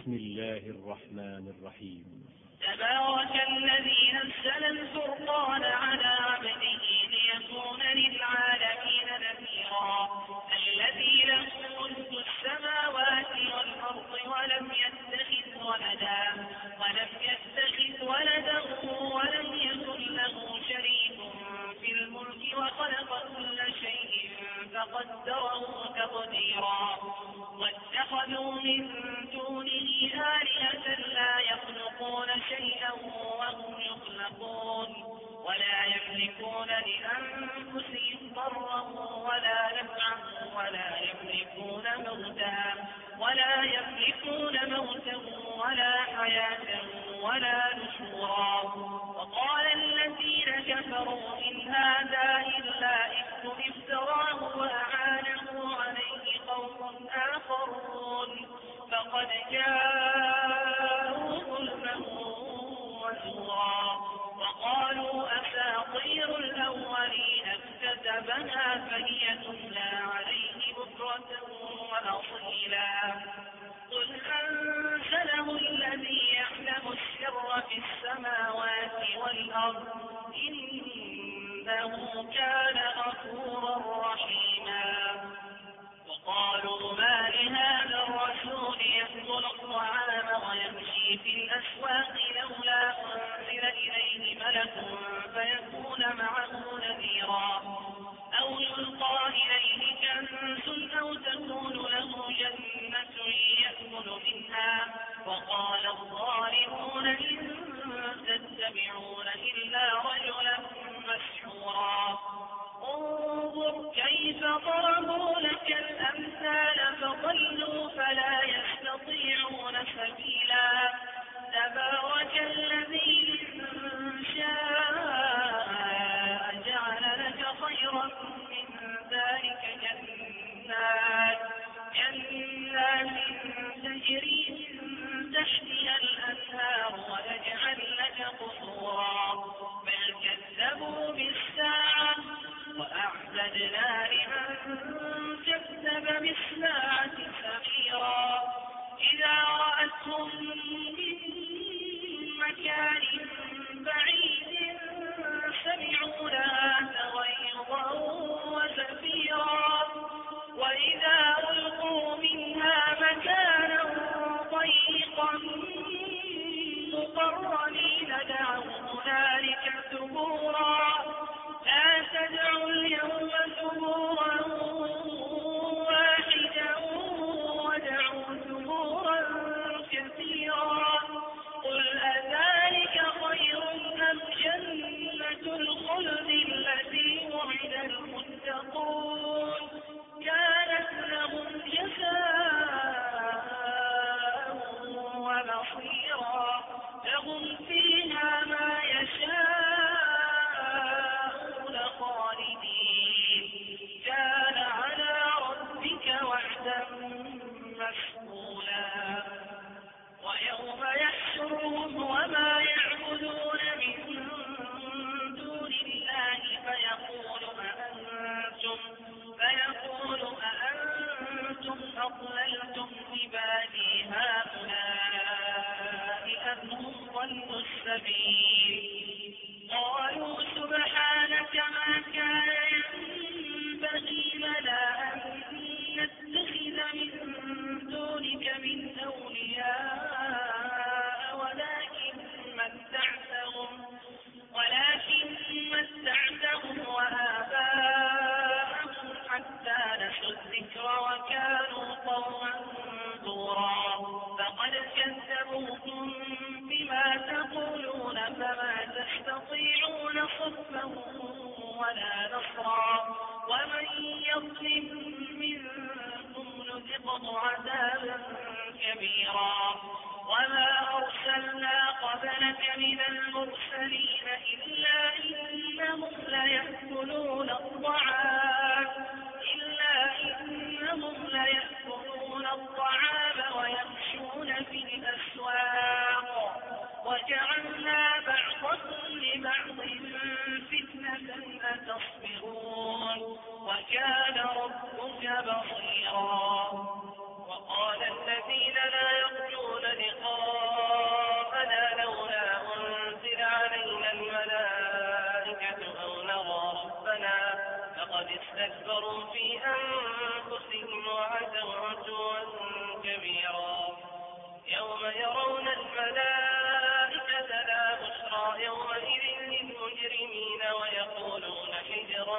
بسم الله الرحمن الرحيم. تبارك الذي نزل الفرقان على عبده ليكون للعالمين نذيرا. الذي له ملك السماوات والأرض ولم يتخذ ولدا ولم يكن له شريك في الملك وخلق كل شيء فقدره تقديرا. واتخذوا من دونه آلهة لا يخلقون شيئا وهم يخلقون ولا يملكون لأنفسهم ضرا ولا نفعا ولا يملكون موتا ولا حياة ولا نشورا. وقال الذين كفروا إن هذا إلا إفك افتراه وأعانه عليه قوم آخرون فقد جاءوا ظلما وزورا. وقالوا أساطير الأولين اكتتبها فهي تملى عليه بكرة وأصيلا. قل أنزله الذي يعلم السر في السماوات والأرض إنه كان غفورا رحيما. وقالوا ما لهذا الرسول يأكل الطعام ويمشي في الأسواق لولا أنزل إليه ملك فيكون معه نذيرا أو يلقى إليه كنز أو تكون له جنة يأكل منها. وقال الظالمون إن تتبعون إلا رجلا مسحورا. انظر كيف ضربوا لك الأمثال فضلوا فلا يستطيعون سبيلا. تبارك الذي إن شاء جعل لك خيرا من ذلك جنات تجري من تحتها الأنهار ويجعل لك قصورا. بل كذبوا بالساعة وأعتدنا لمن كذب بالساعة سعيرا. إذا رأتهم من مكان بعيد سمعوا لها تغيظا وزفيرا. وإذا ألقوا منها مكانا ضيقا مقرنين دعوا هنالك ثبورا. لا تدعوا اليوم ثبورا واحدا ودعوا ثبورا كثيرا. قل أذلك خير أم جنة الخلد التي وعد المتقون كانت لهم جزاء ومصيرا. لهم فيها ما يشاءون خالدين كان على ربك وعدا مسئولا. ويوم يحشرهم وما يعبدون من دون الله فيقول أأنتم أضللتم عبادي هؤلاء أم هم ضلوا السبيل. قالوا سبحانك ما كان ينبغي لنا أن نتخذ من دونك من أولياء ولكن متعتهم وآباءهم حتى نسوا الذكر وكانوا قوما بورا. فقد كذبوكم بما تقولون فما تستطيعون صرفا ولا نصرا. ومن يظلم منكم نذقه عذابا كبيرا. وما أرسلنا قبلك من المرسلين إلا إنهم ليأكلون الطعام ويمشون في الأسواق. وجعلنا بعضكم لبعض فتنة أتصبرون وكان ربك بصيرا. وقال الذين لا يرجون واستكبروا في أنفسهم وعتوا عتوا كبيرا يوم يرون الملائكة لا بشرى يومئذ للمجرمين ويقولون حجرا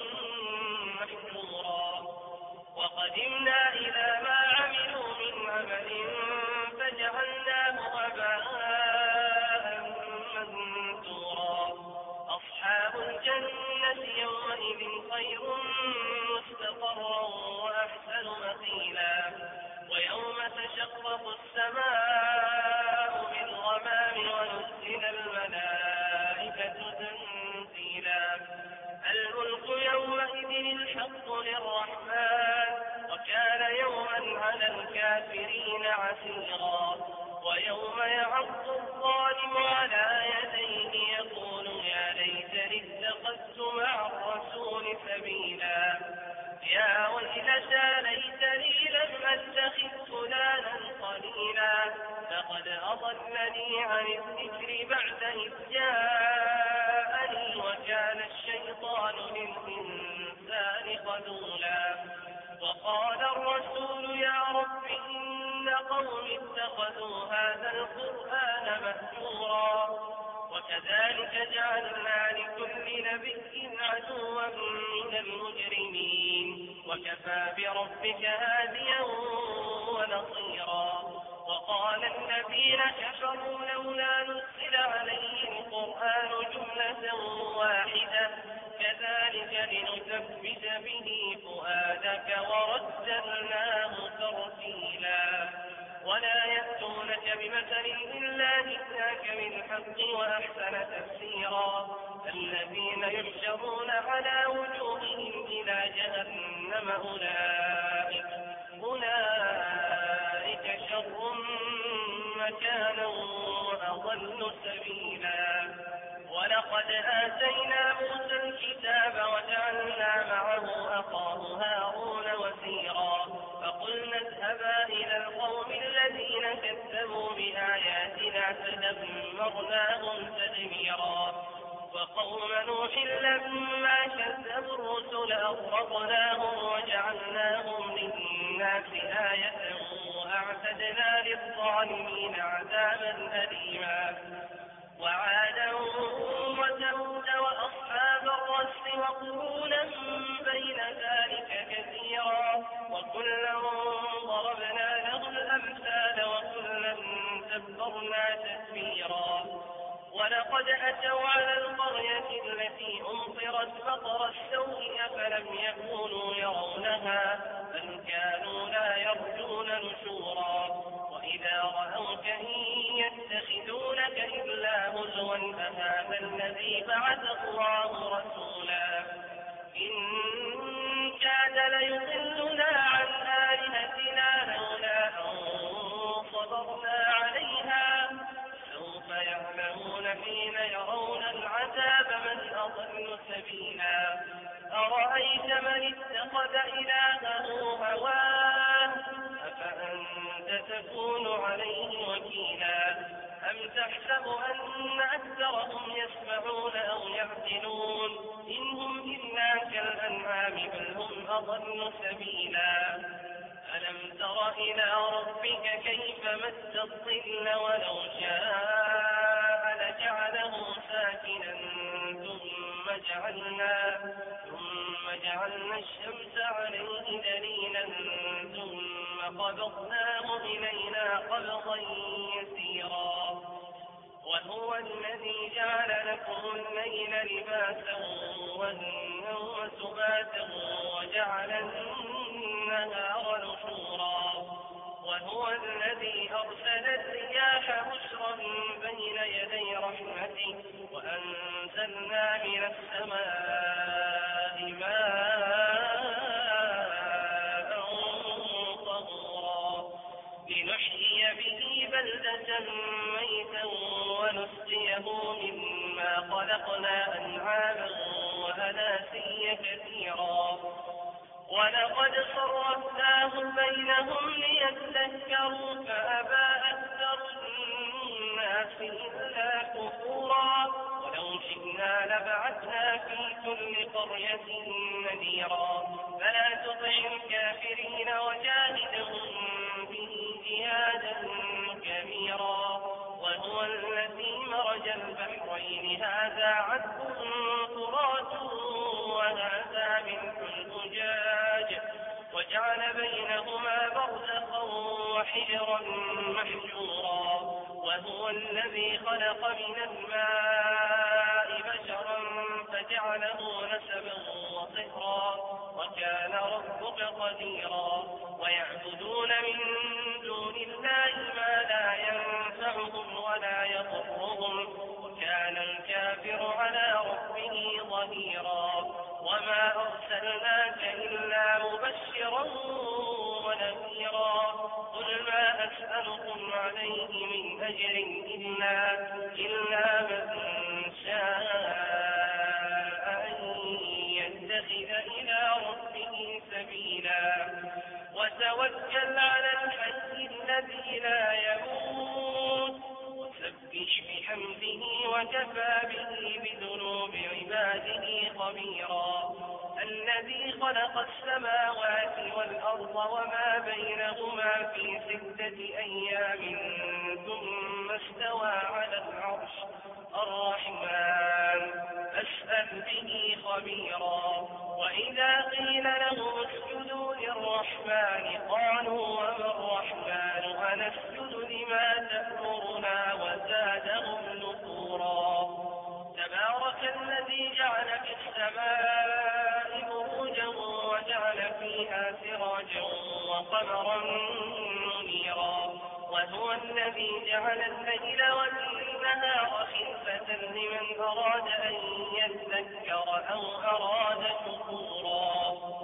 محجورا وقدمنا إلى ما عملوا من عمل فجعلناه هباء منثورا أصحاب الجنة يومئذ خير مستقرا وأحسن مقيلا ويوم تشقق السماء بالغمام ونزل الملائكة تنزيلا الملك يومئذ الحق للرحمن وكان يوما على الكافرين عسيرا ويوم يعض الظالم على يديه يقول يا ليتني اتخذت مع الرسول سبيلا يا ويلتى ليتني لم أتخذ فلانا قليلا لقد أضلني عن الذكر بعد إذ جاءني وكان الشيطان للإنسان خذولا وقال الرسول يا رب إن قوم اتخذوا هذا القرآن مهجورا وكذلك جعلنا لكل نبي عدوا من المجرمين وكفى بربك هاديا ونصيرا وقال الذين كفروا لولا نزل عليه القرآن جملة واحدة كذلك لنثبت به فؤادك ورتلناه ترتيلا ولا يأتونك بمثل إلا جئناك بالحق وأحسن تفسيرا الذين يحشرون على وجوههم إلى جهنم أولئك شر مكانا وأضل سبيلا ولقد آتينا موسى الكتاب وجعلنا معه أخاه هارون وزيرا فقلنا اذهبا إلى القوم الذين كذبوا بآياتنا فدمرناهم تدميرا وقوم نوح لما كذبوا الرسل أغرقناهم وجعلناهم للناس آية وأعتدنا للظالمين عذابا أليما وعادا وثمود وأصحاب الرس وقرونا بين ذلك كثيرا وكلا ضربنا له الأمثال وكلا تبرنا تتبيرا ولقد أتوا على القرية التي أمطرت مطر السوء أفلم يكونوا يرونها بل كانوا لا يرجون نشورا وإذا رأوك إن يتخذونك إلا هزوا أهذا الذي بعث الله رسولا إن كاد ليضلنا عن آلهتنا لولا أن صبرنا عليها سوف يعلمون حين يرون العذاب من أضل سبيلا أرأيت من اتخذ إلهه هواه أفأنت تكون عليه وكيلا أم تحسب أن أكثرهم يسمعون أو يعقلون إن هم إلا كالأنعام بل هم أضل سبيلا ألم تر إلى ربك كيف مد الظل ولو شاء لجعله ساكنا ثم جعلنا الشمس عليه دليلا ثم قبضناه إلينا قبضا يسيرا وهو الذي جعل لكم الليل لباسا والنوم سباتا وجعل النهار نشورا وهو الذي أرسل الرياح بشرا بين يدي رحمته وأنزلنا من السماء ماء طهورا لنحيي به بلدة ميتا ونسقيه مما خلقنا أنعاما وأناسيا كثيرا ولقد صرفناه بينهم ليذكروا فأبى أكثر الناس إلا كفورا ولو شئنا لبعثنا في كل قرية نذيرا فلا تطع الكافرين وجاهدهم به جهادا كبيرا وهو الذي مرج البحرين هذا عذب فرات وهذا ملح أجاج وجعل بينهما برزخا وحجرا محجورا وهو الذي خلق من الماء بشرا فجعله نسبا وصهرا وكان ربك قديرا ويعبدون من دون الله ما لا ينفعهم ولا يضرهم وكان الكافر على ربه ظهيرا وما أرسلناك إلا مبشرا ونذيرا قل ما أسألكم عليه من أجر إلا من شاء أن يتخذ إلى ربه سبيلا وتوكل على الحي الذي لا يموت وسبح بحمده وكفى به بذنوب عباده خبيرا الذي خلق السماوات والأرض وما بينهما في 6 أيام ثم استوى على العرش الرحمن أسأل به خبيرا وإذا قيل لهم اسجدوا للرحمن قالوا وما الرحمن أنسجد لما تأمرنا وزادهم نفورا تبارك الذي جعل في السماء بروجا وجعل فيها سراجا وقمرا منيرا وهو الذي جعل الليل والنهار خلفة لمن أراد أن يذكر أو أراد شكورا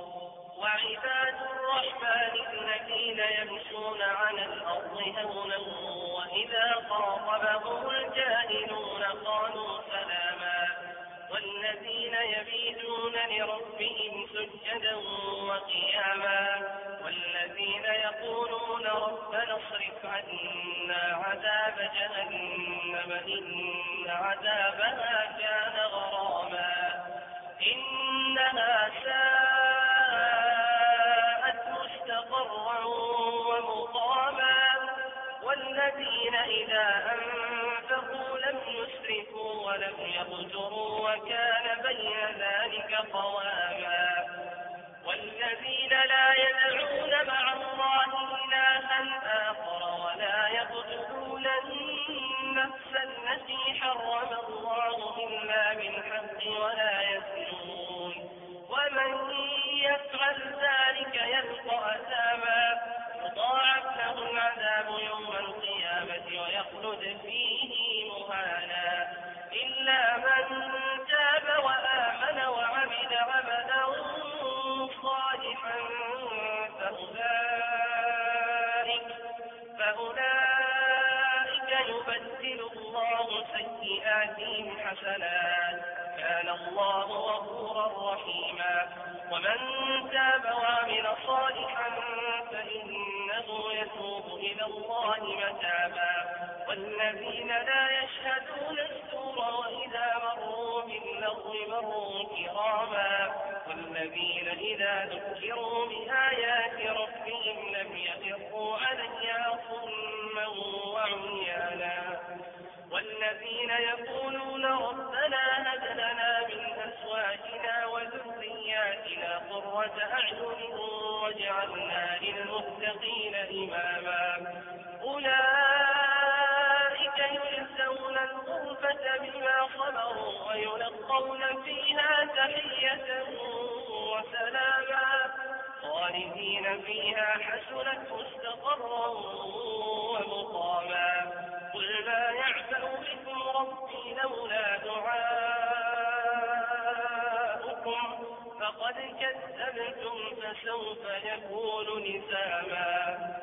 وعباد الرحمن الذين يمشون على الأرض هونا وإذا خاطبهم الجاهلون قالوا سلاما والذين يبيتون لربهم سجدا وقياما والذين يقولون ربنا اصرف عنا عذاب جهنم إن عذابها كان غراما إنها ساءت مستقرا ومقاما والذين إذا أنفقوا لم يسرفوا ولم يقتروا وكان بين ذلك قواما والذين لا يدعون مع الله إلها آخر ولا يقتلون النفس التي حرم الله إلا بالحق ولا يزنون ومن يفعل ذلك يلقى أثاما يضاعف له العذاب يوم القيامة ويخلد فيه مهانا إلا من تاب وآمن وعمل عملا صالحا فأولئك يبدل الله سيئاتهم حسنات كان الله غفورا رحيما ومن تاب وعمل صالحا فإنه يتوب إلى الله متابا والذين لا يشهدون الزور وإذا مروا باللغو مروا كراما والذين إذا ذكروا بآيات ربهم لم يخروا عليها صما وعميانا والذين يقولون ربنا هب لنا من أزواجنا وذرياتنا قرة أعين واجعلنا للمتقين إماما أولئك يجزون الغرفة بما صبروا ويلقون فيها تحية وسلاما خالدين فيها حسنت مستقرا ومقاما قل ما يعبأ بكم ربي لولا دعاؤكم فقد كذبتم فسوف يكون لزاما